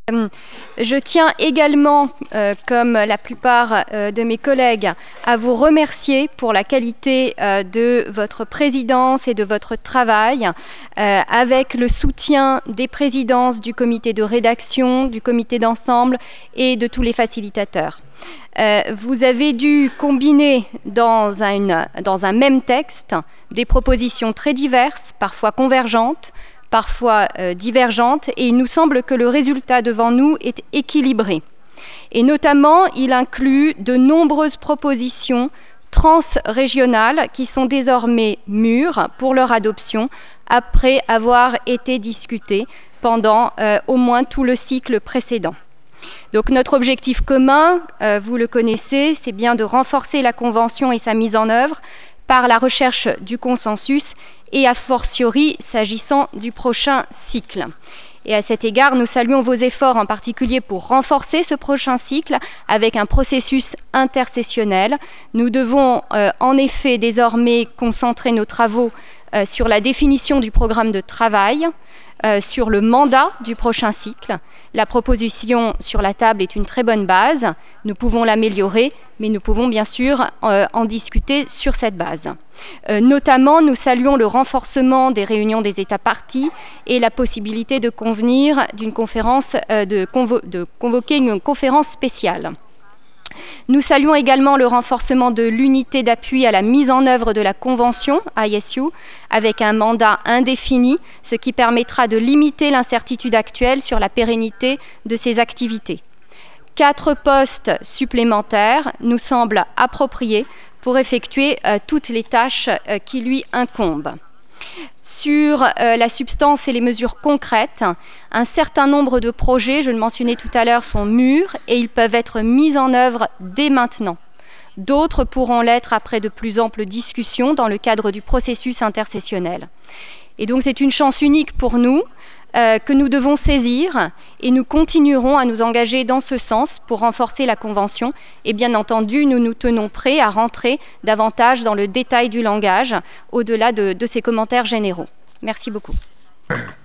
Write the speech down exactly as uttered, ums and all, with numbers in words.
Je tiens également, euh, comme la plupart euh, de mes collègues, à vous remercier pour la qualité euh, de votre présidence et de votre travail, euh, avec le soutien des présidences du comité de rédaction, du comité d'ensemble et de tous les facilitateurs. Euh, vous avez dû combiner dans un, dans un même texte des propositions très diverses, parfois convergentes, parfois euh, divergentes, et il nous semble que le résultat devant nous est équilibré. Et notamment, il inclut de nombreuses propositions transrégionales qui sont désormais mûres pour leur adoption après avoir été discutées pendant euh, au moins tout le cycle précédent. Donc notre objectif commun, euh, vous le connaissez, c'est bien de renforcer la Convention et sa mise en œuvre par la recherche du consensus et a fortiori s'agissant du prochain cycle. Et à cet égard, nous saluons vos efforts en particulier pour renforcer ce prochain cycle avec un processus intersessionnel. Nous devons euh, en effet désormais concentrer nos travaux euh, sur la définition du programme de travail, Euh, sur le mandat du prochain cycle. La proposition sur la table est une très bonne base. Nous pouvons l'améliorer, mais nous pouvons bien sûr euh, en discuter sur cette base. Euh, notamment, nous saluons le renforcement des réunions des États parties et la possibilité de convenir d'une conférence, euh, de, convo de convoquer une conférence spéciale. Nous saluons également le renforcement de l'unité d'appui à la mise en œuvre de la Convention I S U avec un mandat indéfini, ce qui permettra de limiter l'incertitude actuelle sur la pérennité de ces activités. Quatre postes supplémentaires nous semblent appropriés pour effectuer euh, toutes les tâches euh, qui lui incombent. Sur euh, la substance et les mesures concrètes, un certain nombre de projets, je le mentionnais tout à l'heure, sont mûrs et ils peuvent être mis en œuvre dès maintenant. D'autres pourront l'être après de plus amples discussions dans le cadre du processus intersessionnel. Et donc c'est une chance unique pour nous euh, que nous devons saisir et nous continuerons à nous engager dans ce sens pour renforcer la Convention. Et bien entendu, nous nous tenons prêts à rentrer davantage dans le détail du langage au-delà de, de ces commentaires généraux. Merci beaucoup.